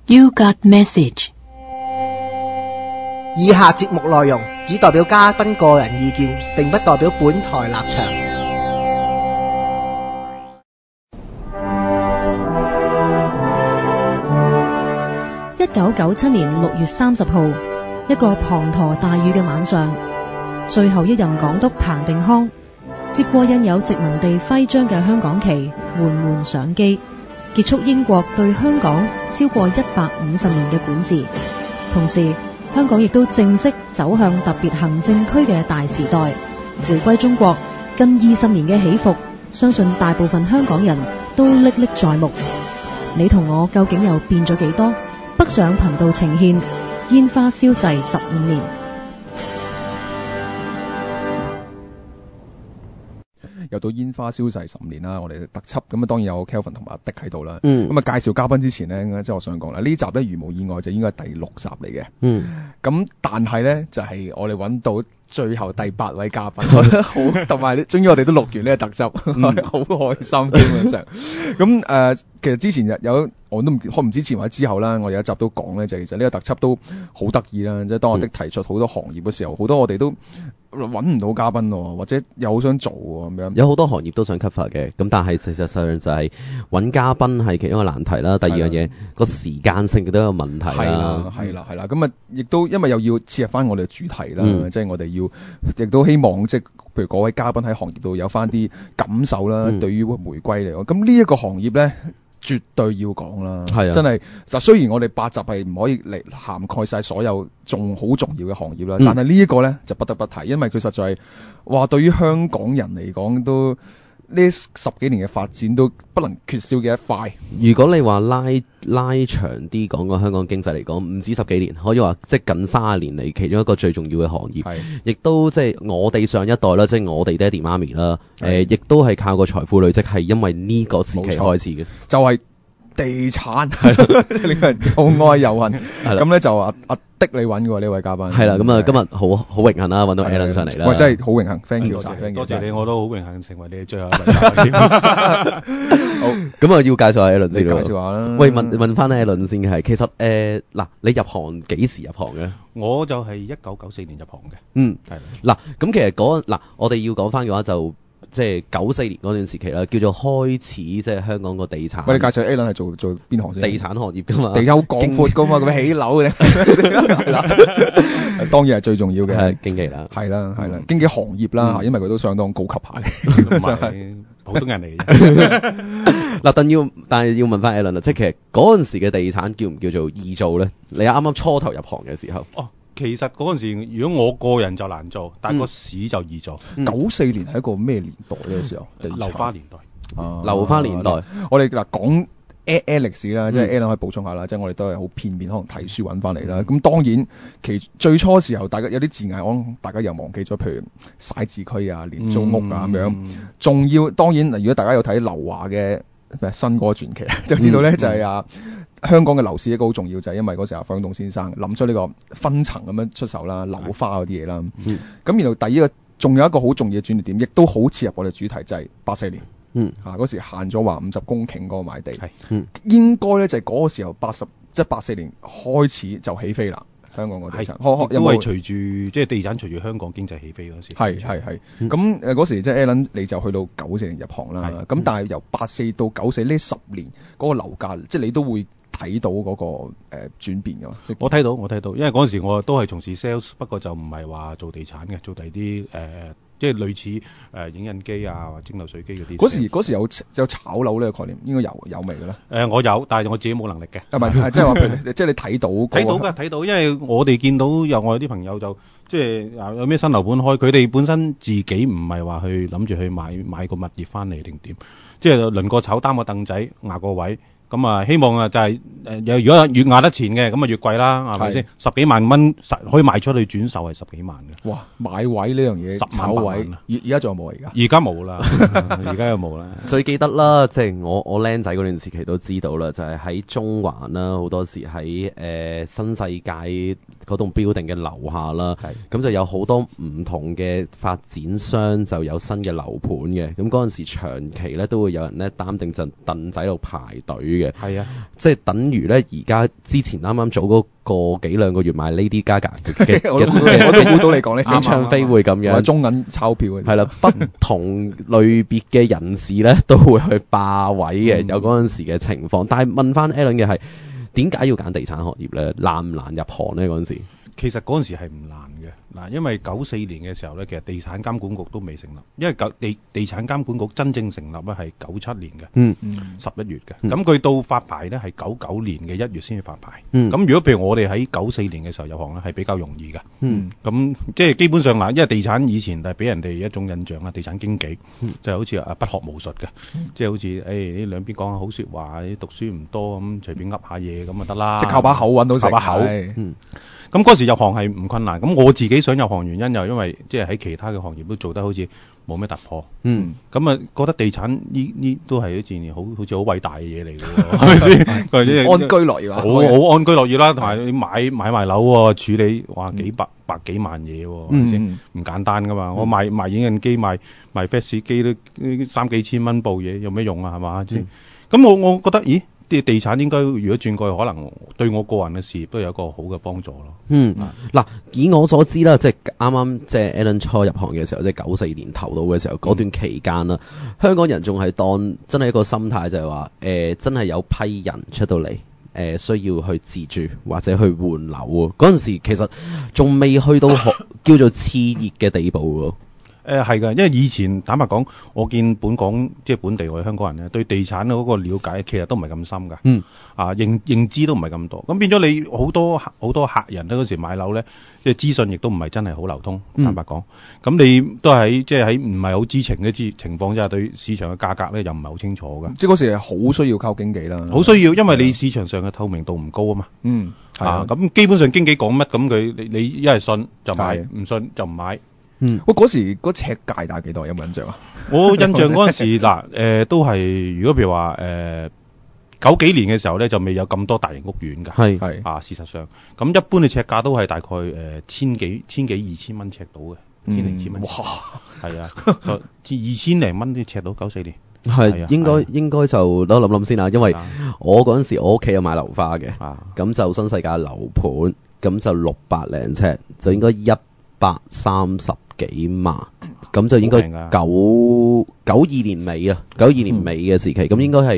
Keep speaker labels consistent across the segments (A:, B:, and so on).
A: You got message.
B: 以下節目內容只代表嘉賓個人意見，並不代表本台立場。
C: 1997年6月30號，一個滂沱大雨嘅晚上，最後一任港督彭定康接過印有殖民地徽章嘅香港旗，緩緩上機，結束英國對香港超過150年嘅管治。同時，香港亦都正式走向特別行政區嘅大時代，回歸中國近20年嘅起伏，相信大部分香港人都歷歷在目。你同我究竟又變咗幾多？北上頻道呈現煙花消逝15年。
D: 又到煙花消逝15年啦，我哋特輯咁啊，當然有 Kelvin 同埋阿迪喺度啦。咁啊，介紹嘉賓之前呢，即係我想講啦，呢集咧如無意外就應該係第6集嚟嘅。咁但係咧就係我哋揾到最後第8位嘉賓，好同埋終於我哋都錄完呢個特輯，好開心基本上。咁其實之前有我都唔知前或者之後啦，我哋有一集都講咧，就其實呢個特輯都好得意啦。即係當我哋提出好多行業嘅時候，好多我哋都揾唔到嘉賓喎，或者又好想做喎咁樣。
E: 有好多行業都想 cover 嘅，咁但係事實上就係揾嘉賓係其中一個難題啦。第二樣嘢個時間性亦都有問題啦。係啦。咁啊，亦都因為又要切入翻我哋嘅主題啦，即係我哋亦都希望即係譬如嗰位嘉賓喺行業度有翻啲感受啦。對於回歸嚟講，咁呢一個行業咧，絕對要講啦，真係。雖然我哋8集係唔可以嚟涵蓋晒所有好重要嘅行業啦，但係呢一個咧就不得不提，因為佢實在係話對於香港人嚟講都呢10幾年嘅發展都不能缺少嘅一塊。 如果你話拉長啲講個香港經濟嚟講，唔止10幾年，可以話即係近30年嚟其中一個最重要嘅行業，亦都即係我哋上一代啦，即係我哋爹哋媽咪啦，亦都係靠個財富累積，係因為呢個時期開始嘅，
D: 就係地產，令人又愛又恨。咁咧就阿迪你揾嘅呢位嘉賓，
E: 係啦。咁啊，今日好榮幸啦，揾到 Alan 上嚟啦。
D: 喂，真係好榮幸 ，thank you 晒，
F: 多謝你，我都好榮幸成為你最後一位嘉賓。
E: 好，咁啊要介紹下 Alan 先，
D: 你介紹下啦。
E: 喂，問翻 Alan 先係，其實嗱，你入行幾時入行嘅？
F: 我就係1994年入行嘅。係
E: 嗱，咁其實我哋要講翻嘅話就。即係94年嗰段時期啦，叫做開始即係香港個地產。
D: 喂，你介紹 Alan 係做邊行先？
E: 地產行業㗎嘛，
D: 地產好廣闊㗎嘛，咁起樓嘅係啦，當然係最重要嘅
E: 經紀啦，
D: 係啦，經紀行業啦，因為佢都相當高級下嘅，
F: 真係普通人嚟嘅。
E: 嗱，但係要問翻 Alan 啦，即係其實嗰陣時嘅地產叫唔叫做易做咧？你啱啱初頭入行嘅時候。
F: 其實嗰陣時，如果我個人就難做，但係個市就易做。
D: 94年係一個咩年代呢個時候？
F: 流花年代。
E: 流花年代，
D: 我哋嗱講歷史啦，即係 Alan 可以補充下啦，即係我哋都係好片面，可能睇書揾翻嚟啦。咁當然最初時候，大家有啲字眼，可能大家又忘記咗，譬如徙置區啊、廉租屋啊咁樣。仲要當然，如果大家有睇劉華嘅新歌傳奇，就知道咧就係香港嘅樓市一個好重要，就係因為嗰時候馮永棟先生諗出呢個分層咁樣出售啦、樓花嗰啲嘢啦。咁然後第二個仲有一個好重要嘅轉捩點，亦都好切入我哋主題，就係84年。嗰時限咗話50公頃嗰個買地，應該咧就係嗰個時候84年開始就起飛啦。香港個地產，
F: 因為隨住即係地產隨住香港經濟起飛嗰時，
D: 係咁嗰時即係 Alan 你就去到94年入行啦。咁但係由84到94呢10年嗰個樓價，即係你都會睇到嗰個轉變㗎嘛？
F: 我睇到，因為嗰陣時我都係從事 sales， 不過就唔係話做地產嘅，做第啲即係類似影印機啊、或蒸餾水機嗰啲。
D: 嗰時有炒樓呢個概念，應該有未嘅咧？
F: 我有，但係我自己冇能力嘅。
D: 唔係，即係話譬如即係你睇到
F: 睇到，因為我哋見到我有啲朋友就即係有咩新樓盤開，佢哋本身自己唔係話去諗住去買個物業翻嚟定點，即係輪過炒擔個凳仔壓個位。咁啊，希望啊就係如果越壓得前嘅，咁啊越貴啦，係咪先？10幾萬蚊可以賣出去轉售係10幾萬嘅。
D: 哇！買位呢樣嘢，10萬位，而家仲有冇啊？而
F: 家冇啦，而家又冇啦。
E: 最記得啦，即係我僆仔嗰段時期都知道啦，就係喺中環啦，好多時喺新世界嗰棟 building 嘅樓下啦，咁就有好多唔同嘅發展商就有新嘅樓盤嘅，咁嗰陣時長期咧都會有人咧擔定陣凳仔度排隊。 嘅。
F: 係啊，
E: 即係等於咧，而家之前啱啱早嗰個幾兩個月買 Lady Gaga 嘅
D: 我都估到你講呢
E: 演唱飛會咁樣，
D: 中銀鈔票
E: 係啦，不同類別嘅人士咧都會去霸位嘅，有嗰陣時嘅情況。但係問翻 Alan 嘅係點解要揀地產行業咧？難唔難入行咧？嗰陣時
F: 其實嗰陣時係唔難嘅嗱，因為94年嘅時候咧，其實地產監管局都未成立，因為地產監管局真正成立咧係97年嘅11月嘅，咁佢到發牌咧係99年嘅1月先至發牌。咁如果譬如我哋喺94年嘅時候入行咧，係比較容易嘅。咁即係基本上嗱，因為地產以前係俾人哋一種印象啦，地產經紀就係好似不學無術嘅，即係好似呢兩邊講下好説話，讀書唔多咁隨便噏下嘢咁就得啦，
D: 即係靠把口揾到食。靠把口。
F: 咁嗰時入行係唔困難，咁我自己想入行原因又因為即係喺其他嘅行業都做得好似冇咩突破，咁啊覺得地產呢都係一件好似好偉大嘅嘢嚟嘅喎，係咪先？
D: 安居樂業啊，
F: 好安居樂業啦，同埋你買賣樓喎，處理哇百幾萬嘢喎，係咪先？唔簡單噶嘛，我賣影印機賣 fax 機都3、4千蚊部嘢，有咩用啊？係嘛先？咁我覺得咦？啲地產應該如果轉過去，可能對我個人嘅事業都有一個好嘅幫助咯。
E: 嗱，以我所知啦，即係啱啱即係 Alan 初入行嘅時候，即係94年頭到嘅時候，嗰段期間啦，香港人仲係當真係一個心態就係話，真係有批人出到嚟，需要去自住或者去換樓喎。嗰陣時其實仲未去到叫做熾熱嘅地步喎。
F: 係㗎，因為以前坦白講，我見本港即係本地我哋香港人咧，對地產嗰個了解其實都唔係咁深㗎。認知都唔係咁多，咁變咗你好多客人咧嗰時買樓咧，即係資訊亦都唔係真係好流通。坦白講，咁你都係即係喺唔係好知情嘅情況之下，對市場嘅價格咧又唔係好清楚㗎。
D: 即係嗰時係好需要靠經紀啦，
F: 好需要，因為你市場上嘅透明度唔高啊嘛。咁基本上經紀講乜咁佢你一係信就買，唔信就唔買。
D: 嗰時嗰尺價大幾多？有冇印象啊？
F: 我印象嗰陣時嗱，都係如果譬如話90幾年嘅時候咧，就未有咁多大型屋苑㗎。係事實上，咁一般嘅尺價都係大概千幾2000蚊尺到嘅，1000蚊。哇！係啊，2000零蚊啲尺到94年。
E: 係應該就等我諗先啦，因為我嗰陣時我屋企有買樓花嘅，咁就新世界樓盤，咁就600零尺，就應該130幾萬，咁就應該92年尾啊，92年尾嘅時期，咁應該係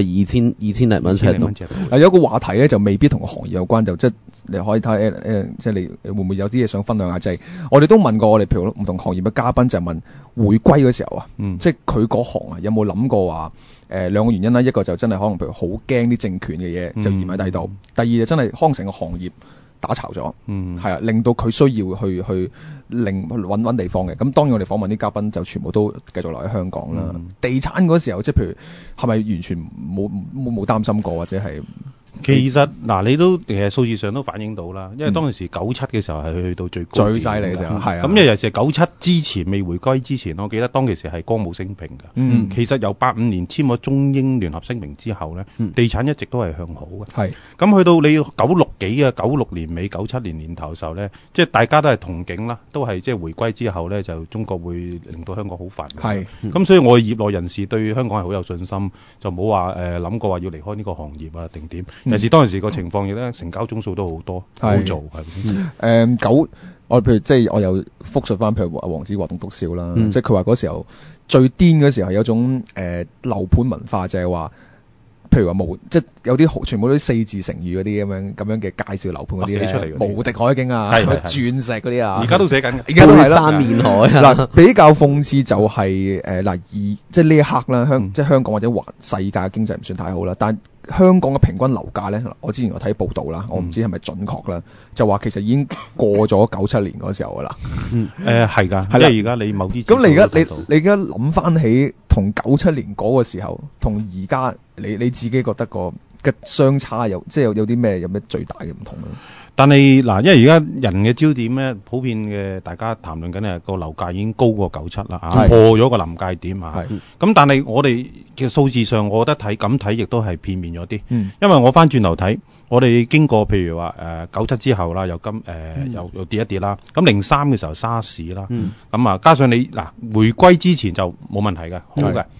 E: 2000零蚊尺咯。
D: 有個話題咧就未必同行業有關，就即係你可以睇下即係你會唔會有啲嘢想分享下？就係我哋都問過我哋譬如唔同行業嘅嘉賓，就係問回歸嘅時候啊，即係佢嗰行啊有冇諗過話兩個原因啦，一個就真係可能譬如好驚啲政權嘅嘢就移埋第度，第二就真係康城嘅行業打巢咗，係啊，令到佢需要去揾地方嘅。咁當然我哋訪問啲嘉賓就全部都繼續留喺香港啦。地產嗰時候，即係譬如係咪完全冇擔心過，或者係？
F: 其實你都其實數字上都反映到啦，因為當時97嘅時候係去到最高
D: 最犀利嘅時候，係啊。
F: 咁尤其是97之前未回歸之前，我記得當其時係歌舞升平㗎。其實由85年簽咗中英聯合聲明之後咧，地產一直都係向好嘅。係。咁去到你96年尾97年年頭嘅時候咧，即係大家都係同景啦，都係即係回歸之後咧，就中國會令到香港好繁榮。係。咁所以我哋業內人士對香港係好有信心，就冇話諗過話要離開呢個行業啊定點。尤其是當時個情況亦咧，成交宗數都好多，好做係咪先？
D: 我譬如即係我又複述翻，譬如黃子華棟篤笑啦，即係佢話嗰時候最癲嗰時候有種樓盤文化，就係話，譬如話即係有啲全部都4字成語嗰啲咁樣嘅介紹樓盤嗰啲
F: 寫出嚟
D: 無敵海景啊，鑽石嗰啲啊，
F: 而家都寫緊嘅，
D: 而家都係啦。
E: 山面海
D: 嗱，比較諷刺就係即係呢一刻啦，即係香港或者世界嘅經濟唔算太好啦，但香港嘅平均樓價咧，我之前有睇報道啦，我唔知係咪準確啦，就話其實已經過咗97年嗰時候噶啦。
F: 係㗎，因為而家你某啲
D: 咁你而家諗翻起同97年嗰個時候，同而家你自己覺得個嘅相差有啲咩有咩最大嘅唔同咧？
F: 但係因為而家人嘅焦點咧，普遍嘅大家談論緊係個樓價已經高過97啦，破咗個臨界點啊。咁但係我哋嘅數字上，我覺得咁睇亦都係片面咗啲。因為我翻轉頭睇，我哋經過譬如話97之後啦，又跌一跌啦。咁03嘅時候沙士啦，咁加上你回歸之前就冇問題嘅，好嘅。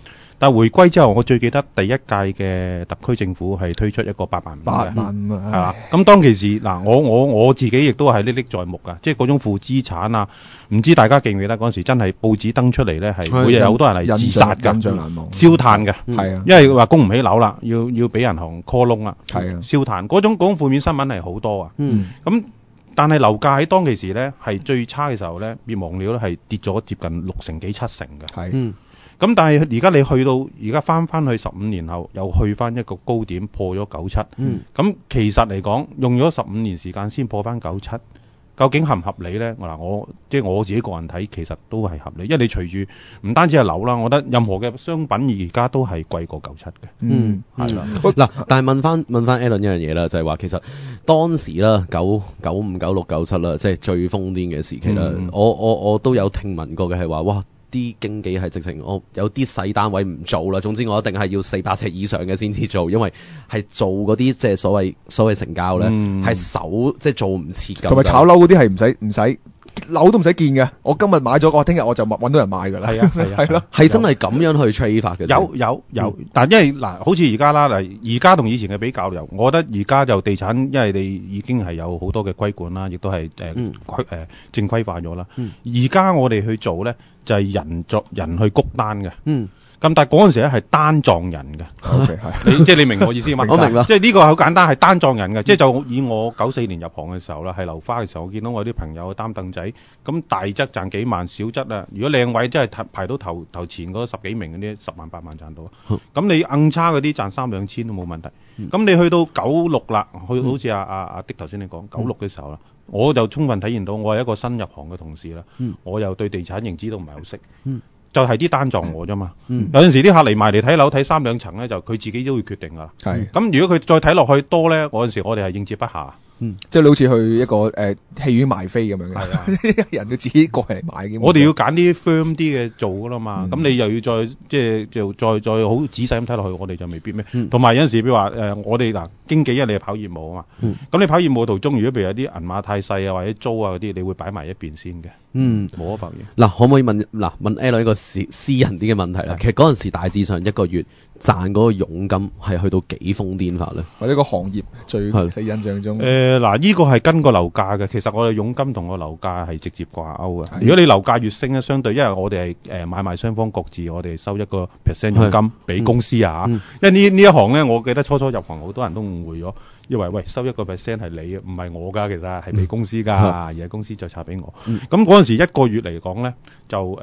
F: 但係回歸之後，我最記得第一屆嘅特區政府係推出一個8萬5嘅
D: 8萬5
F: 係嘛？咁當其時嗱，我自己亦都係歷歷在目㗎，即係嗰種負資產啊，唔知大家記唔記得嗰陣時真係報紙登出嚟咧，係每日有好多人嚟自殺㗎，
D: 印象難忘，
F: 燒炭嘅，
D: 係啊，
F: 因為話供唔起樓啦，要俾銀行 call 窿啦，
D: 係啊，
F: 燒炭嗰種負面新聞係好多啊，咁。但係樓價喺當其時咧係最差嘅時候咧，別忘了咧係跌咗接近6成幾7成嘅。
D: 係。
F: 咁但係而家你去到而家翻去15年後，又去翻一個高點破咗97。咁其實嚟講，用咗15年時間先破翻97，究竟合唔合理咧？我即係我自己個人睇，其實都係合理，因為你隨住唔單止係樓啦，我覺得任何嘅商品而家都係貴過97嘅。
E: 係啦。嗱，但係問翻 Alan 一樣嘢啦，就係話其實當時啦，95、96、97啦，即係最瘋癲嘅時期啦。我都有聽聞過嘅係話，哇！啲經紀係直情我有啲細單位唔做啦，總之我一定係要400尺以上嘅先至做，因為係做嗰啲即係所謂成交咧，係手即係做唔切咁。
D: 同埋炒樓嗰啲係唔使樓都唔使見嘅，我今日買咗，我聽日我就揾到人買㗎啦。係咯，
E: 係真係咁樣去 trade 法嘅。
F: 有，但因為嗱，好似而家啦，而家同以前嘅比較又，我覺得而家就地產，因為你已經係有好多嘅規管啦，亦都係正規化咗啦。而家我哋去做咧，就係人去谷單嘅。咁但係嗰陣時咧係單撞人嘅，即係你明我意思嘛？
E: 我明啦，
F: 即係呢個好簡單，係單撞人嘅。即係就以我94年入行嘅時候啦，係樓花嘅時候，我見到我啲朋友擔凳仔，咁大則賺幾萬，小則啊，如果靚位真係排到頭前嗰10幾名嗰啲，10萬8萬賺到。咁你硬差嗰啲賺3、2千都冇問題。咁你去到96啦，去好似阿的頭先你講96嘅時候啦，我就充分體現到我係一個新入行嘅同事啦，我又對地產認知都唔係好識。就係啲單撞我啫嘛，有陣時啲客嚟埋嚟睇樓睇3、2層咧，就佢自己都會決定噶。係咁，如果佢再睇落去多咧，嗰陣時我哋係應接不暇。
D: 即係你好似去一個戲院賣飛咁樣嘅，係啊，人哋自己過嚟買嘅。
F: 我哋要揀啲 firm 啲嘅做噶啦嘛，咁你又要再即係就再好仔細咁睇落去，我哋就未必咩。同埋有陣時，譬如話我哋嗱經紀，因為你係跑業務啊嘛，咁你跑業務途中，如果譬如有啲銀碼太細啊，或者租啊嗰啲，你會擺埋一邊先嘅。冇可否認。嗱，
E: 可唔可以問Alan 一個私人啲嘅問題啦？其實嗰陣時大致上一個月賺嗰個佣金係去到幾瘋癲法咧？
D: 或者個行業最你印象中？
F: 嗱，呢個係跟個樓價嘅，其實我哋佣金同個樓價係直接掛鈎嘅。如果你樓價越升咧，相對因為我哋係買賣雙方各自，我哋收1個%佣金俾公司啊。因為呢一行咧，我記得初入行好多人都誤會咗。以為喂收1個%係你，唔係我㗎，其實係俾公司㗎，而係公司再拆俾我。咁嗰陣時一個月嚟講咧，就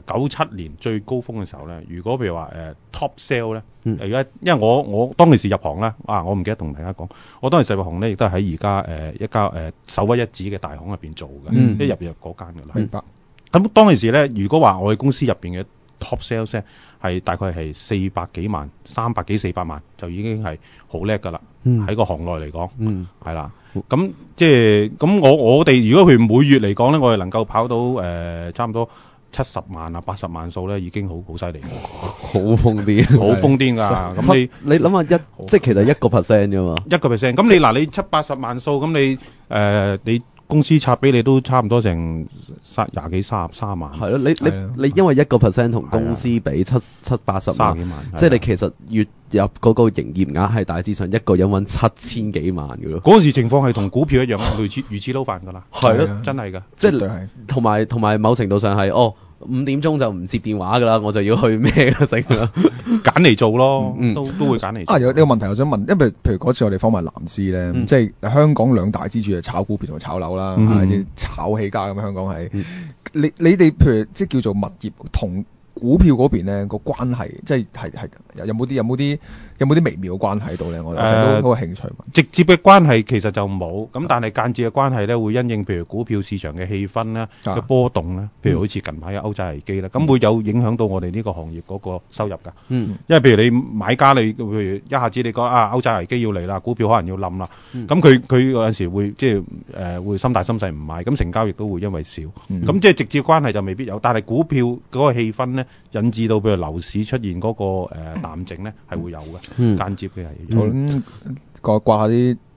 F: 97年最高峰嘅時候咧，如果譬如話top sale 咧，而家因為我當其時入行咧，我唔記得同大家講，我當時入行咧亦都係喺而家一家首屈一指嘅大行入邊做嘅，一入嗰間㗎啦。明白。咁當其時咧，如果話我哋公司入邊嘅top sales 係大概係400幾萬、300幾400萬，就已經係好叻㗎啦。喺個行內嚟講，係啦。咁即係咁我哋如果佢每月嚟講咧，我哋能夠跑到差唔多70萬啊80萬數咧，已經好犀利，
E: 好瘋癲，
F: 好瘋癲㗎。咁
E: 你諗下即係其實1%啫嘛
F: ，1%。咁你嗱你70-80萬數，咁你公司拆俾你都差唔多成20幾30萬。係
E: 咯，你因為1%同公司比70-80萬，即係你其實月入嗰個營業額係大致上一個人揾7000幾萬嘅咯。
F: 嗰陣時情況係同股票一樣，類似魚翅撈飯㗎啦。係咯，真係㗎。
E: 即係同埋某程度上係5點鐘就唔接電話㗎啦，我就要去咩啦，整啦，
F: 揀嚟做咯，都會揀嚟做。
D: 有呢個問題我想問，因為譬如嗰次我哋訪問藍絲咧，即係香港2大支柱係炒股票同炒樓啦，即係炒起家咁。香港係你哋譬如即係叫做物業同股票嗰邊咧個關係，即係有冇啲微妙嘅關係喺度咧？我成日都好興趣問。
F: 直接嘅關係其實就冇，咁但係間接嘅關係咧，會因應譬如股票市場嘅氣氛咧嘅波動咧，譬如好似近排嘅歐債危機啦，咁會有影響到我哋呢個行業嗰個收入㗎。因為譬如你買家你譬如一下子你講歐債危機要嚟啦，股票可能要冧啦，咁佢有陣時會即係會心大心細唔買，咁成交亦都會因為少，咁即係直接關係就未必有，但係股票嗰個氣氛咧，引致到譬如樓市出現嗰個淡靜咧，係會有嘅。間接嘅係。
D: 咁掛下啲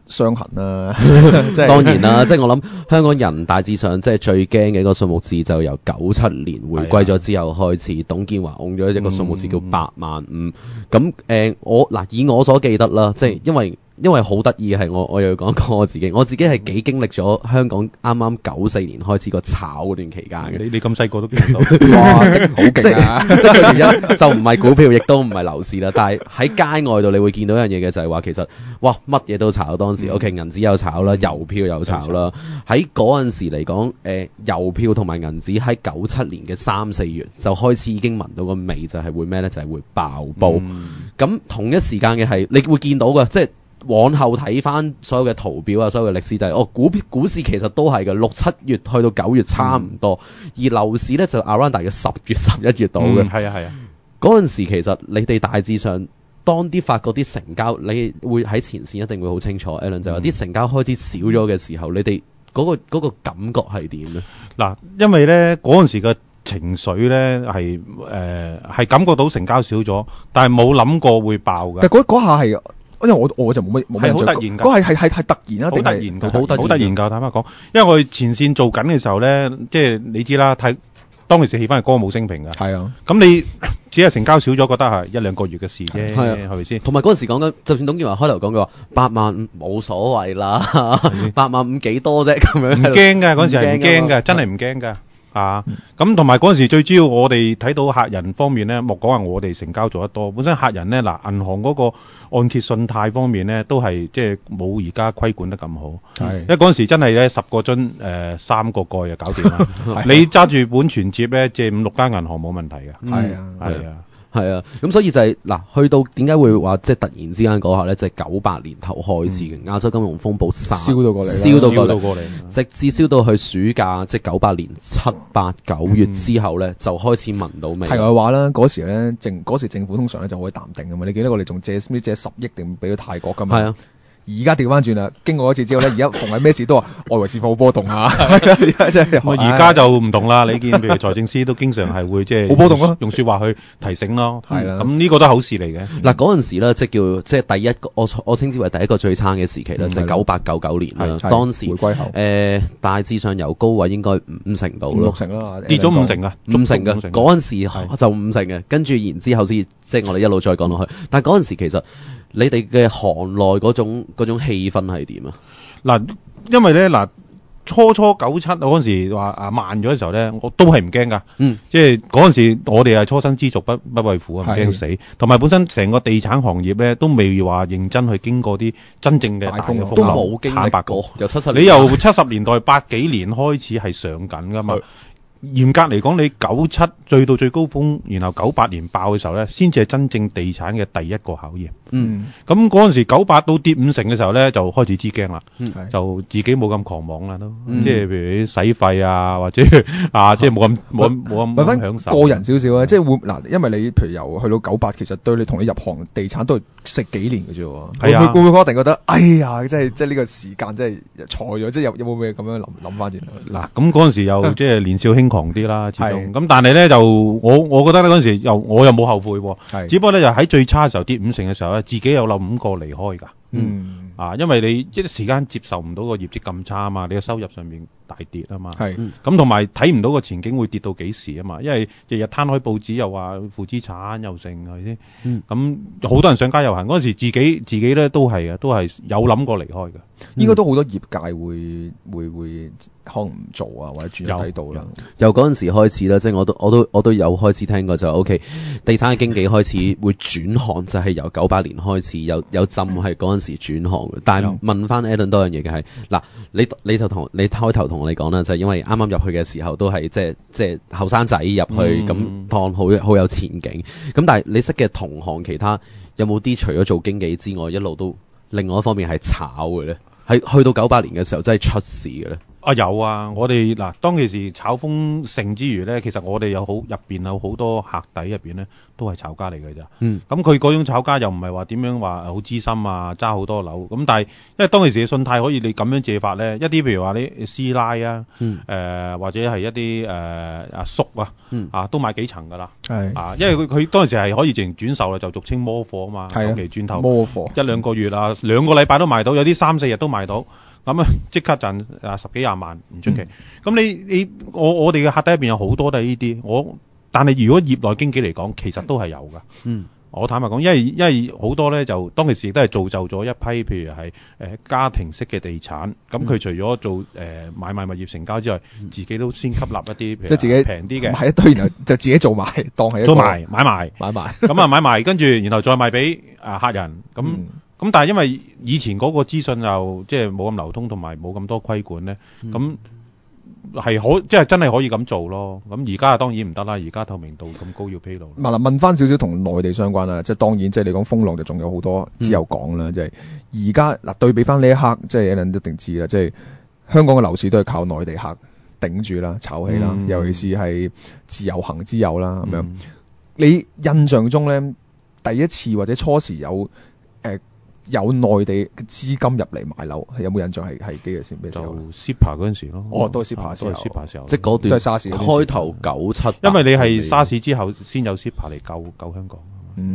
D: 傷痕啦。
E: 當然啦，即係我諗香港人大致上即係最驚嘅一個數目字就由97年回歸咗之後開始，董建華擁咗一個數目字叫85000。咁以我所記得啦，即係因為好得意嘅係我又要講講我自己係幾經歷咗香港啱啱94年開始個炒嗰段期間嘅。
F: 你咁細個都經歷到，
D: 哇，好勁啊！
E: 即係個原因就唔係股票，亦都唔係樓市啦。但係喺街外度，你會見到一樣嘢嘅就係話，其實哇乜嘢都炒當時。OK， 銀紙有炒啦，郵票有炒啦。喺嗰陣時嚟講，郵票同埋銀紙喺97年嘅3、4月就開始已經聞到個味，就係會咩咧？就係會爆煲。咁同一時間嘅係，你會見到嘅，即係。往後睇翻所有嘅圖表啊，所有嘅歷史就係股市其實都係嘅，6、7月去到9月差唔多，而樓市咧就 around 大概10月、11月到嘅。係啊。嗰陣時其實你哋大致上當啲發覺啲成交，你會喺前線一定會好清楚。Alan 就話啲成交開始少咗嘅時候，你哋嗰個感覺係點咧？嗱，
F: 因為咧嗰陣時嘅情緒咧係感覺到成交少咗，但係冇諗過會爆嘅。
D: 但嗰下係。因為我就冇乜印象，
F: 好突然㗎，
D: 嗰係突然啊，
F: 好突然㗎，好突然㗎。坦白講，因為我哋前線做緊嘅時候咧，即係你知啦，當其時氣氛係歌舞升平㗎。係啊，咁你只係成交少咗，覺得係1-2個月嘅事啫，係咪先？
E: 同埋嗰陣時講緊，就算董建華開頭講嘅話85000冇所謂啦，85000幾多啫咁樣。
F: 唔驚㗎，嗰陣時係唔驚㗎，真係唔驚㗎。咁同埋嗰陣時最主要我哋睇到客人方面咧，莫講話我哋成交做得多，本身客人咧銀行嗰個按揭信貸方面咧都係即係冇而家規管得咁好，因為嗰陣時真係咧10個樽3個蓋就搞掂啦。你揸住本存摺咧借5、6間銀行冇問題嘅。
E: 係啊，咁所以就係去到點解會話即係突然之間嗰下咧，就係98年頭開始嘅亞洲金融風暴燒到過嚟，直至燒到去暑假，即係98年7、8、9月之後咧，就開始聞到味。
D: 題外話啦，嗰時咧嗰時政府通常咧就可以淡定㗎嘛，你記得我哋仲借10億定俾咗泰國㗎嘛？係啊。而家調翻轉啦，經過一次之後咧，而家逢係咩事都話外圍市況好波動啊！
F: 而家就唔同啦，你見譬如財政司都經常係會即係好波動咯，用説話去提醒咯。係啦，咁呢個都係好事嚟嘅。嗱
E: 嗰陣時咧，即係第一個我稱之為第一個最差嘅時期啦，就係98、99年啦。當時
D: 回歸後
E: 大致上由高位應該5成到咯，
D: 6成啦，
F: 跌咗5成㗎
E: ，5成㗎。嗰陣時就5成嘅，跟住然之後先即係我哋一路再講落去。但係嗰陣時其實你哋嘅行內嗰種氣氛係點啊？
F: 因為咧初97嗰陣時話慢咗嘅時候咧，我都係唔驚㗎。即係嗰陣時我哋係初生之犢不畏虎啊，唔驚死。同埋本身成個地產行業咧都未話認真去經過啲真正嘅大風嘅風浪，
E: 都冇經歷過。
F: 你由70年代80幾年開始係上緊㗎嘛。嚴格嚟講，你97最到最高峰，然後98年爆嘅時候咧，先至係真正地產嘅第一個考驗。咁嗰陣時98到跌5成嘅時候咧，就開始知驚啦，就自己冇咁狂妄啦，都即係譬如啲使費啊，或者即係冇咁享受。
D: 個人少少啊，即係會因為你譬如由去到98，其實對你同你入行地產都係食幾年嘅啫喎。係啊，會唔會一定覺得哎呀，即係呢個時間真係錯咗？即係有冇咩咁樣諗翻轉頭？
F: 咁嗰陣時又即係年少輕狂啲啦，始終咁，但係咧就我覺得咧嗰陣時我又冇後悔，只不過咧就喺最差嘅時候跌5成嘅時候咧，自己有諗過離開㗎。因為你一時間接受唔到個業績咁差啊嘛，你嘅收入上面大跌啊嘛，咁同埋睇唔到個前景會跌到幾時啊嘛，因為日日攤開報紙又話負資產又剩係咪先？咁好多人上街遊行嗰陣時，自己咧都係有諗過離開嘅。
D: 應該都好多業界會可能唔做啊，或者轉入底度啦。
E: 由嗰陣時開始啦，即係我都有開始聽過就 OK， 地產嘅經紀開始會轉行，就係由98年開始有浸係嗰陣時轉行嘅。但係問翻 Alan 多樣嘢嘅係你就同你開頭同我哋講啦，就係因為啱啱入去嘅時候都係即係後生仔入去咁當好有前景。咁但係你識嘅同行其他有冇啲除咗做經紀之外，一路都另外一方面係炒嘅咧？係去到98年嘅時候真係出事嘅咧？
F: 有啊，我哋嗱當其時炒風盛之餘咧，其實我哋入邊有好多客底入邊咧都係炒家嚟嘅咋。咁佢嗰種炒家又唔係話點樣話好資深啊，揸好多樓。咁但係因為當其時嘅信貸可以你咁樣借法咧，一啲譬如話啲師奶啊，或者係一啲阿叔啊，都買幾層㗎啦。係因為佢當時係可以直情轉售啦，就俗稱摩貨啊嘛。係期轉頭
D: 摩貨
F: 1-2個月啊，2個禮拜都賣到，有啲3-4日都賣到。咁啊，即刻賺10幾20萬唔出奇。咁我哋嘅客底入邊有好多都係呢啲，但係如果業內經紀嚟講，其實都係有㗎。我坦白講，因為好多咧就當其時都係造就咗一批，譬如係家庭式嘅地產。咁佢除咗做買賣物業成交之外，自己都先吸納一啲，即係自己平啲嘅
D: 買一堆，然後就自己做埋，當係
F: 做埋買賣。咁啊買賣，跟住然後再賣俾客人咁但係因為以前嗰個資訊又即係冇咁流通，同埋冇咁多規管咧，咁係即係真係可以咁做咯。咁而家當然唔得啦，而家透明度咁高要披露。
D: 嗱，問翻少少同內地相關啦，即係當然即係你講風浪就仲有好多之後講啦，即係而家嗱對比翻呢一刻，即係Alan一定知啦，即係香港嘅樓市都係靠內地客頂住啦、炒起啦，尤其是係自由行之友啦咁樣。你印象中咧，第一次或者初時有內地嘅資金入嚟買樓，有冇印象係幾日先？咩時候？
F: 就 SIPA 嗰陣時咯。
D: 都係 SIPA 時候，
E: 即係嗰段
D: 都係沙士
E: 開頭97，
F: 因為你係沙士之後先有 SIPA 嚟救香港。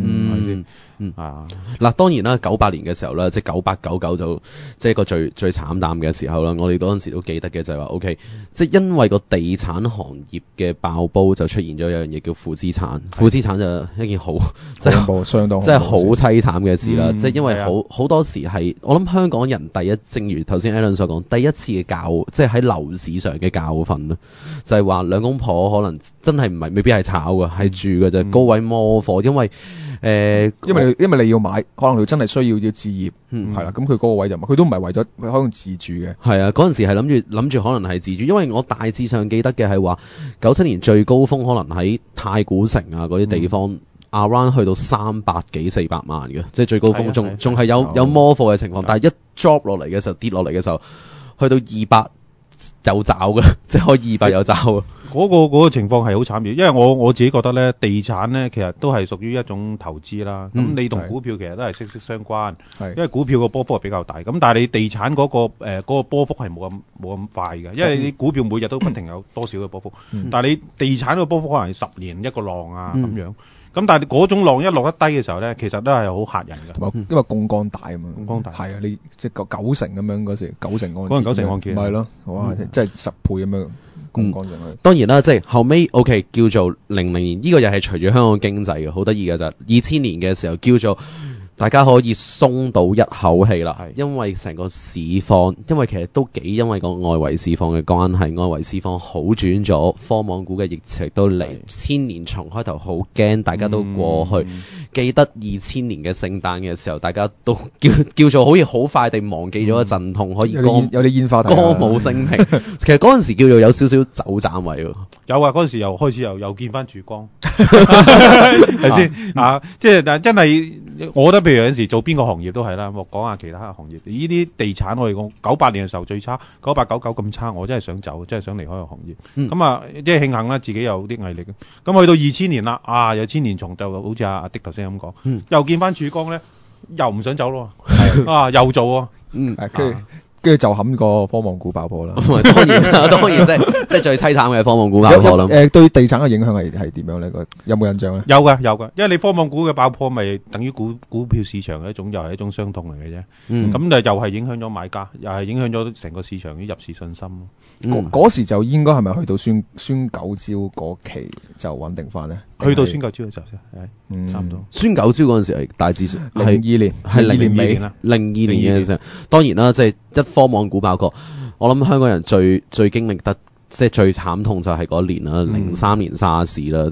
E: 嗱，當然啦，98年嘅時候咧，即係98、99就即係一個最慘淡嘅時候啦。我哋嗰陣時都記得嘅就係話 OK， 即係因為個地產行業嘅爆煲就出現咗有樣嘢叫負資產，負資產就一件好即係
D: 相當
E: 即係好凄慘嘅事啦。即係因為好多時係我諗香港人正如頭先 Alan 所講，第一次嘅即係喺樓市上嘅教訓啦，就係話兩公婆可能真係未必係炒嘅，係住嘅啫，高位摸貨，因為你要買，可能佢真係需要置業，係啦，咁佢嗰個位就佢都唔係為咗可能自住嘅。係啊，嗰陣時係諗住可能係自住，因為我大致上記得嘅係話97年最高峰可能喺太古城啊嗰啲地方，around 去到300幾400萬嘅，即係最高峰仲係有摸貨嘅情況，但係一 drop 落嚟嘅時候，跌落嚟嘅時候，去到200有找嘅，即係可以200有找嘅。
F: 嗰個情況係好慘烈，因為我自己覺得咧，地產咧其實都係屬於一種投資啦。咁你同股票其實都係息息相關，因為股票個波幅係比較大。咁但係你地產嗰個波幅係冇咁快嘅，因為你股票每日都不停有多少嘅波幅，但係你地產個波幅可能係10年一個浪啊咁樣。咁但係嗰種浪一落得低嘅時候咧，其實都係好嚇人嘅，
D: 因為槓桿大啊嘛。
F: 槓桿大
D: 係啊，你即係9成咁樣嗰時，9成按，
F: 可能9成按揭，
D: 咪係咯，哇！即係10倍咁樣槓桿上去。
E: 當然啦，即係後尾 OK 叫做00年，呢個又係隨住香港經濟嘅，好得意嘅就係2000年嘅時候叫做大家可以鬆到一口氣啦，因為成個市況，因為其實都幾因為個外圍市況嘅關係，外圍市況好轉咗，科網股嘅疫情都嚟，千年蟲開頭好驚，大家都過去。記得2000年嘅聖誕嘅時候，大家都叫做好似好快地忘記咗個陣痛，可以
D: 有啲煙花睇，
E: 歌舞升平。其實嗰陣時叫做有少少走盞位喎。
F: 有啊，嗰陣時又開始又見翻曙光，係先即係但係真係，我覺得譬如有陣時做邊個行業都係啦。我講下其他行業，呢啲地產我哋講98年嘅時候最差，98、99咁差，我真係想走，真係想離開個行業。咁即係慶幸啦，自己有啲毅力。咁去到2000年啦，有千年蟲就好似阿的頭先咁講，又見翻曙光咧，又唔想走咯，又做
D: 跟住就冚個科網股爆破啦。
E: 當然即係最凄慘嘅科網股爆破啦。
D: 對地產嘅影響係點樣咧？有冇印象咧？
F: 有㗎，因為你科網股嘅爆破咪等於股票市場嘅又係一種傷痛嚟嘅啫。咁又係影響咗買家，又係影響咗成個市場啲入市信心。
D: 嗰時就應該係咪去到孫九招嗰期就穩定翻咧？
F: 去到孫九招嘅時候先，差唔多。
E: 孫九招嗰陣時係大致上
D: 02年，
E: 係02年啦，02年嘅時候。當然啦，即係一科網股爆破，我諗香港人最經歷得即係最慘痛就係嗰年啦，03年沙士啦，即係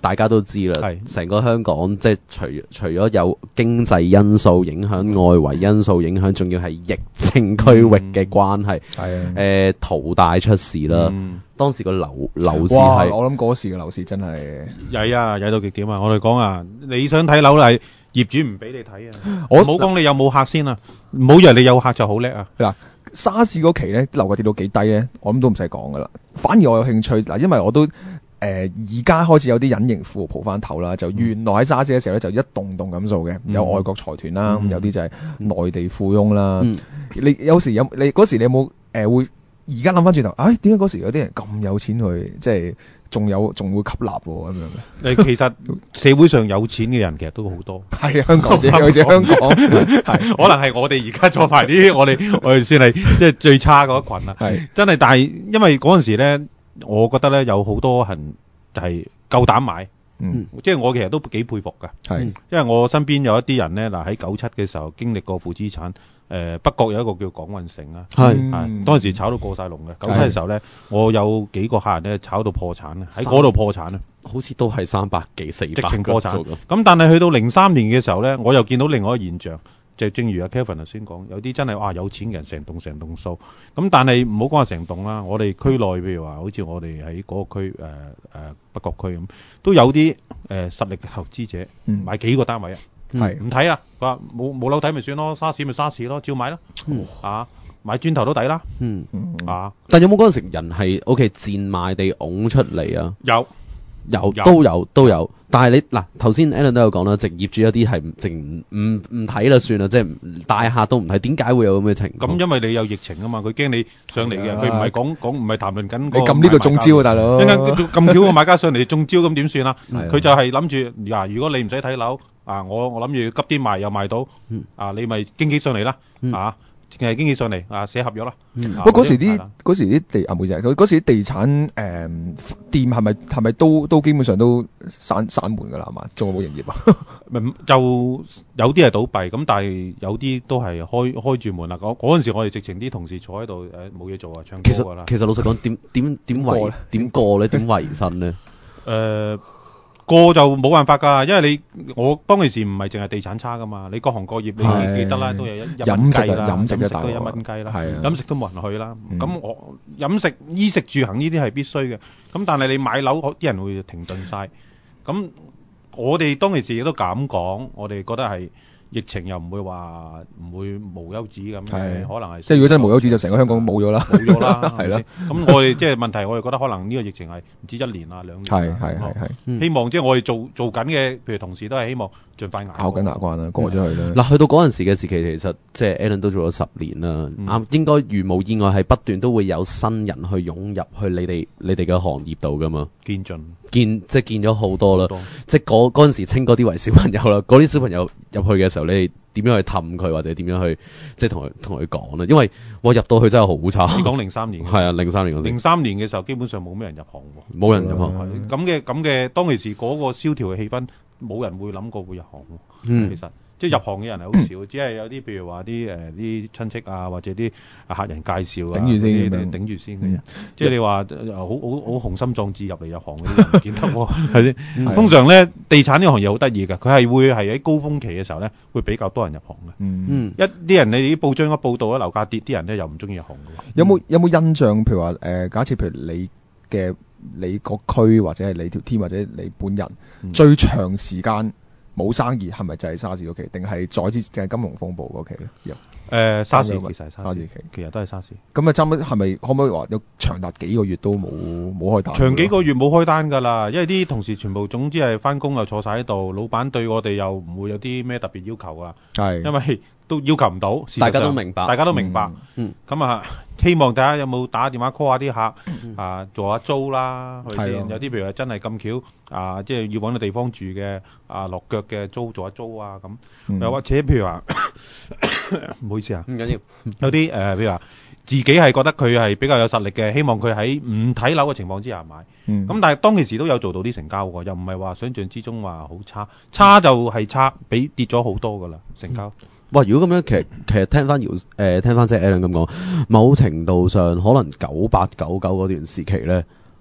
E: 大家都知啦，
F: 係
E: 成個香港即係除咗有經濟因素影響、外圍因素影響，仲要係疫情區域嘅關係。
D: 係
E: 淘大出事啦，當時個樓市
D: 哇！
E: 係
D: 我諗嗰時嘅樓市真係
F: 曳到極點啊！我哋講啊，你想睇樓係業主唔俾你睇啊！我冇講你有冇客先啊，唔好以為你有客就好叻啊！
D: 嗱，沙士嗰期咧樓價跌到幾低咧，我諗都唔使講噶啦。反而我有興趣嗱，因為我都而家開始有啲隱形富豪蒲翻頭啦，就原來喺沙士嘅時候咧就一棟棟咁數嘅，有外國財團啦，有啲就係內地富翁啦。你有時你嗰時你有冇會而家諗翻轉頭，點解嗰時有啲人咁有錢去即係仲會吸納咁樣嘅？
F: 其實社會上有錢嘅人其實都好多，
D: 係香港好似香港係
F: 可能係我哋而家坐排啲，我哋算係即係最差嗰一群啦。係真係，但係因為嗰陣時咧，我覺得咧有好多人係夠膽買。即係我其實都幾佩服㗎，因為我身邊有一啲人咧，嗱喺97嘅時候經歷過負資產，北角有一個叫港運城啊，當時炒到過晒龍嘅。97嘅時候咧，我有幾個客人咧炒到破產啊，喺嗰度破產啊，
E: 好似都係300幾400，
F: 直情破產。咁但係去到03年嘅時候咧，我又見到另外一個現象。就正如阿 Kevin 頭先講，有啲真係有錢嘅人成棟數，咁但係唔好講話成棟啦，我哋區內譬如話，好似我哋喺嗰個區北角區咁，都有啲實力嘅投資者買幾個單位唔睇啊，佢話冇樓睇咪算咯，沙士咪沙士咯，照買啦，買磚頭都抵啦，
E: 但有冇嗰陣時人係賤賣地拱出嚟啊？都有，但係你嗱頭先 Alan 都有講啦，直業主一啲係直唔睇啦算啦，即係大客都唔睇，點解會有咁嘅情況？咁
F: 因為你有疫情啊嘛，佢驚你上嚟嘅，佢唔係講唔係談論緊
D: 你撳呢個中招啊，大佬！
F: 一陣咁巧個買家上嚟中招咁點算啊？佢就係諗住如果你唔使睇樓我諗住急啲賣又賣到你咪經紀上嚟啦經紀上嚟寫合約啦。
D: 嗰時啲地妹仔，佢嗰時啲地產店係咪都基本上都散門㗎啦，係嘛？仲有冇營業啊？
F: 就有啲係倒閉，咁但係有啲都係開住門啦。嗰陣時我哋直情啲同事坐喺度冇嘢做啊，唱歌㗎啦。
E: 其實老實講，點過咧？點維生咧？
F: 過就冇辦法㗎，因為我當其時唔係淨係地產差㗎嘛，你各行各業你記得啦，都有一蚊雞啦，飲食都1蚊雞啦，飲食都冇人去啦。咁我飲食衣食住行呢啲係必須嘅，咁但係你買樓啲人會停頓晒。咁我哋當其時亦都咁講，我哋覺得係疫情又唔會無休止咁，可能係
D: 即係如果真係無休止，就成個香港冇咗啦，
F: 係啦。咁我哋即係問題，我哋覺得可能呢個疫情係唔知1年啊2年。係。希望即係我哋做緊嘅，譬如同事都係希望盡快
D: 咬緊牙關啦，過咗去啦。
E: 嗱，去到嗰陣時嘅時期，其實即係 Alan 都做咗10年啦，應該如無意外係不斷都會有新人去湧入去你哋嘅行業度噶嘛。見咗好多啦，即係嗰陣時稱嗰啲為小朋友啦，嗰啲小朋友入去嘅時候，你哋點樣去氹佢，或者點樣去即係同佢講咧？因為我入到去真係好差。
F: 你講03年？係啊
E: ，03年嗰時。
F: 03年嘅時候，基本上冇咩人入行喎。
E: 冇人入行。
F: 咁嘅當其時嗰個蕭條嘅氣氛，冇人會諗過會入行喎。其實。即係入行嘅人係好少，只係有啲譬如話啲親戚啊，或者啲客人介紹啊，頂住先嘅啫。即係你話好雄心壯志入行嗰啲唔見得喎，係先。通常咧，地產呢行業好得意㗎，佢係會係喺高峰期嘅時候咧，會比較多人入行嘅。一啲人你啲報章一報道樓價跌，啲人咧又唔中意入行嘅。
D: 有冇印象？譬如話假設譬如你個區或者係你條 team 或者你本人最長時間冇生意係咪就係沙士嗰期，定係再之淨係金融風暴嗰期咧？
F: 沙士其實係沙士期，其實都係沙士。
D: 咁啊，差唔多係咪可唔可以話有長達幾個月都冇開單？
F: 長幾個月冇開單㗎啦，因為啲同事全部總之係翻工又坐晒喺度，老闆對我哋又唔會有啲咩特別要求啊。係，因為都要求唔到，
E: 大家都明白。
F: 咁啊，希望大家有冇打電話 call 下啲客做下租啦，係咪先？有啲譬如話真係咁巧即係要揾個地方住嘅落腳嘅租做下租啊咁。又或者譬如話，唔好意思啊，唔緊要。有啲譬如話自己係覺得佢係比較有實力嘅，希望佢喺唔睇樓嘅情況之下買。咁但係當其時都有做到啲成交喎，又唔係話想象之中話好差，差就係差，比跌咗好多㗎啦成交。
E: 哇！如果咁樣，其實聽翻即係 Alan 咁講，某程度上可能98、99嗰段時期咧，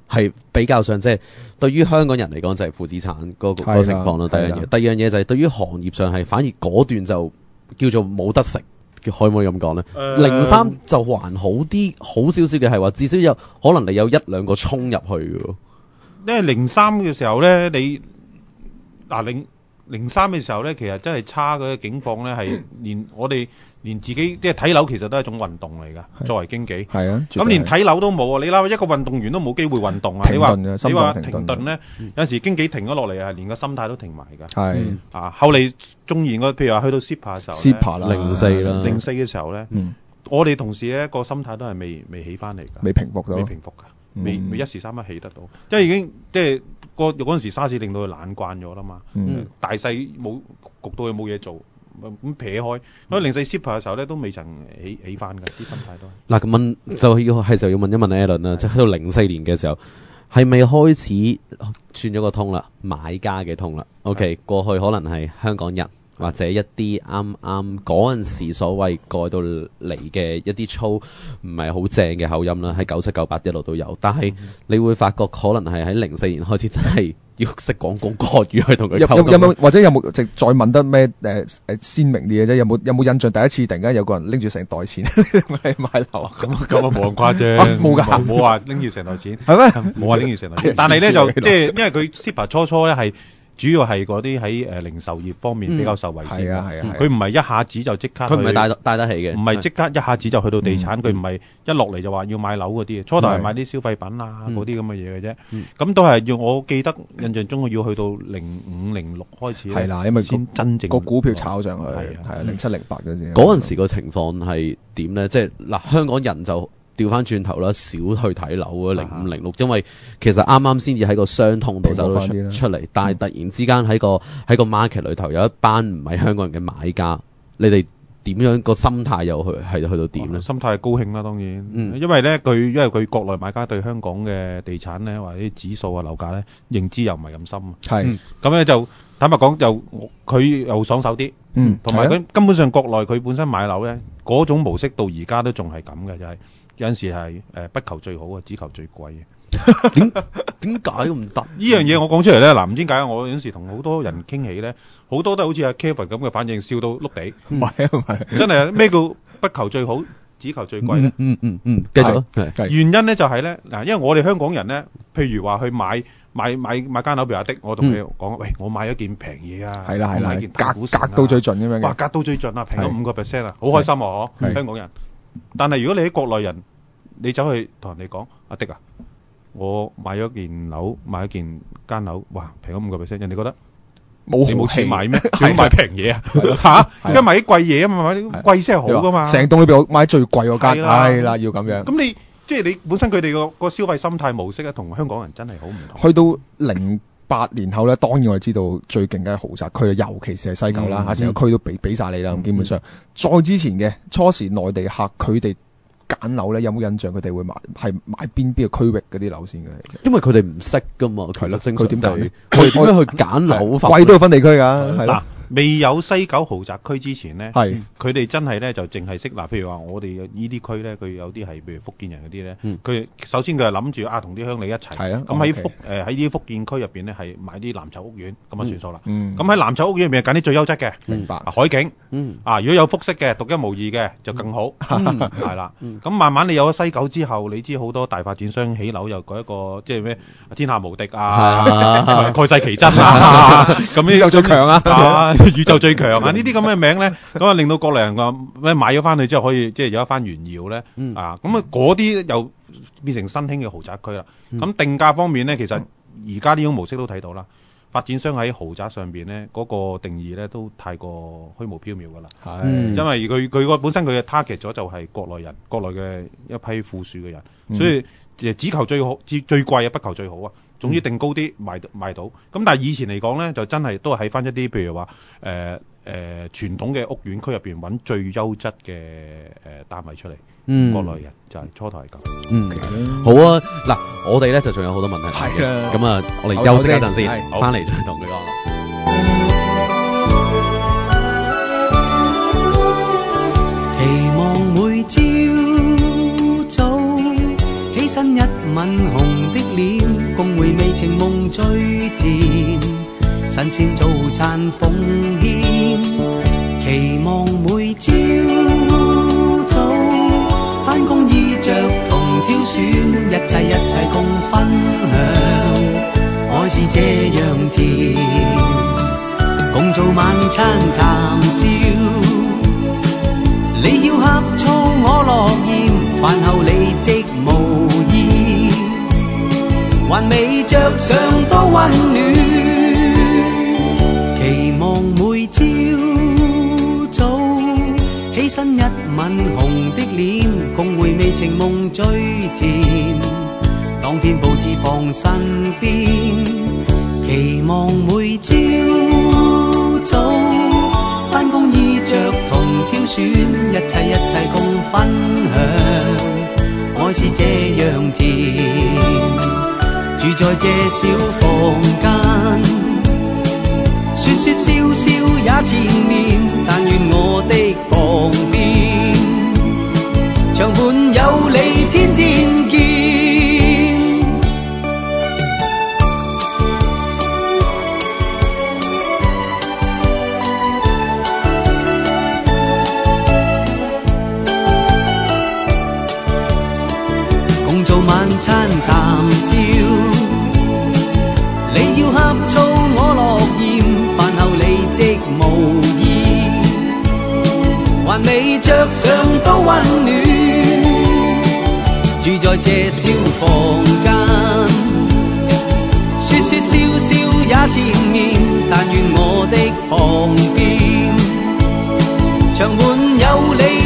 E: 係比較上即係對於香港人嚟講就係負資產嗰個情況咯。第一樣嘢，第二樣嘢就係對於行業上係反而嗰段就叫做冇得食。可唔可以咁講咧？03就還好啲，好少少嘅係話，至少有可能你有一兩個衝入去嘅。
F: 因為03嘅時候咧，你03嘅時候咧，其實真係差嗰個境況咧，係連我哋連自己即係睇樓，其實都係一種運動嚟㗎。作為經紀，
D: 係啊，
F: 咁連睇樓都冇啊！你諗一個運動員都冇機會運動啊！你話停頓咧，有時經紀停咗落嚟啊，連個心態都停埋㗎。係啊，後嚟縱然譬如話去到 SIPA 嘅時候
D: ，SIPA 啦
E: ，04啦
F: ，04嘅時候咧，我哋同事咧個心態都係未起翻嚟㗎，
D: 未平復到，
F: 未平復㗎。未一時三刻起得到，因為已經即係嗰陣時沙士令到佢懶慣咗啦嘛，大細冇焗到佢冇嘢做，咁撇開。所以04 SIPA 嘅時候咧都未曾起翻㗎，啲心態都。
E: 嗱咁問就要係時候要問一問 Alan 啦，即係喺到04年嘅時候，係咪開始轉咗個通啦？買家嘅通啦。OK， 過去可能係香港人。或者一啲啱嗰陣時所謂改到嚟嘅一啲粗唔係好正嘅口音啦，喺97、98一路都有，但係你會發覺可能係喺04年開始真係要識講國語去同佢溝通。有冇
D: 或者有冇再問得咩鮮明啲嘅啫？有冇印象第一次突然間有個人拎住成袋錢去買樓？
F: 咁啊冇咁誇張，
D: 冇㗎，
F: 冇話拎住成袋錢，
D: 係咩？
F: 冇話拎住成袋錢，但係咧就即係因為佢 SIPA 初咧係。主要係嗰啲喺零售業方面比較受惠先，佢唔係一下子就即刻，
E: 佢唔係帶得起嘅，
F: 唔係即刻一下子就去到地產，佢唔係一落嚟就話要買樓嗰啲，初頭係買啲消費品啊嗰啲咁嘅嘢嘅啫，咁都係要我記得印象中要去到05、06開始，
D: 係啦，因為
F: 先真正
D: 個股票炒上去，係07、08嗰陣。
E: 嗰陣時個情況係點咧？即係嗱，香港人就。調翻轉頭啦，少去睇樓啊，05、06，因為其實啱啱先至喺個傷痛度走到出嚟，但係突然之間喺個 market 裏頭有一班唔係香港人嘅買家，你哋點樣個心態又去到點咧？心態係高興啦，當然，因為咧佢國內買家對香港嘅地產咧或者啲指數啊樓價咧認知又唔係咁深，係咁咧就坦白講就佢又爽手啲，同埋佢根本上國內佢本身買樓咧嗰種模式到而家都仲係咁嘅，就係。有陣時係不求最好啊，只求最貴嘅。 點解咁得？
F: 呢樣嘢我講出嚟咧，嗱唔知點解我有陣時同好多人傾起咧，好多都好似阿 Kevin 咁嘅反應，笑到碌地。唔係真係咩叫不求最好，只求最貴咧？
E: 繼續。
F: 原因咧就係咧嗱，因為我哋香港人咧，譬如話去買間樓，譬如阿的，我同你講，喂，我買咗件平嘢啊，
D: 係啦，
F: 買件大股神啊，
D: 格到最盡咁樣嘅。
F: 哇，格到最盡啊，平咗5% 啊，好開心啊，香港人。但係如果你喺國內人，你走去同人哋講，阿的啊，我買咗件樓，買咗間樓，哇，平咗5%，人哋覺得你冇錢買咩？點買平嘢啊？嚇！而家買啲貴嘢啊嘛，買啲貴先係好噶嘛。成棟裏邊我買最貴嗰間，係啦，要咁樣。咁你即係你本身佢哋個消費心態模式咧，同香港人真係好唔同。去
D: 到08年後咧，當然我哋知道最勁嘅係豪宅區，尤其是係西九啦，成個區都俾晒你啦。咁基本上，再之前嘅初時內地客佢哋揀樓咧，有冇印象佢哋會買邊個區域嗰啲樓先嘅？
E: 因為佢哋唔識噶嘛，係咯，佢點解？
D: 佢
E: 點樣去揀樓法？
D: 貴都要分地區㗎，係啦。
F: 未有西九豪宅區之前咧，
D: 係
F: 佢哋真係咧就淨係識嗱，譬如話我哋呢啲區咧，佢有啲係譬如福建人嗰啲咧，佢首先佢係諗住同啲鄉里一齊，咁喺喺啲福建區入邊咧係買啲藍籌屋苑咁啊算數啦。咁喺藍籌屋苑入邊揀啲最優質嘅，
D: 明白
F: 海景，如果有複式嘅獨一無二嘅就更好，係啦。咁慢慢你有咗西九之後，你知好多大發展商起樓又改一個即係咩天下無敵啊，蓋世奇真啊，咁呢就最強啊！宇宙最強啊！呢啲咁嘅名咧，咁啊令到國內人話咩買咗翻去之後可以即係有一番炫耀咧，咁啊嗰啲又變成新興嘅豪宅區啦。咁定價方面咧，其實而家呢種模式都睇到啦。發展商喺豪宅上邊咧，嗰個定義咧都太過虛無縹緲噶啦。係，因為佢個本身佢嘅 target 咗就係國內人，國內嘅一批富庶嘅人，所以只求最好、最貴啊，不求最好啊。總之定高啲賣到，咁但係以前嚟講咧，就真係都係喺翻一啲譬如話傳統嘅屋苑區入邊揾最優質嘅單位出嚟，國內人就係初頭係咁。
E: 好啊，嗱，我哋咧就仲有好多問題嘅，咁啊，我哋休息一陣先，翻嚟再同佢講。期望每朝早起身
A: 身一吻紅的臉，共回味情夢最甜。新鮮早餐奉獻，期望每朝早返工衣着同挑選，一切共分享，愛是這樣甜。共做晚餐談笑，你要呷醋我落鹽，飯後你即無意，還未着上都溫暖。期望每朝早起身一吻紅的臉，共回味情夢最甜。當天報紙放身邊，期望每朝早返工衣着同挑選，一切共分享，愛是這樣甜。住在這小房間，說笑也纏綿，但願我的旁邊，長伴有你天天見。共做晚餐談笑，你要呷醋我落鹽，飯後你即無意，還未着上都溫暖。住在這小房間，說笑也纏綿，但願我的旁邊，長伴有你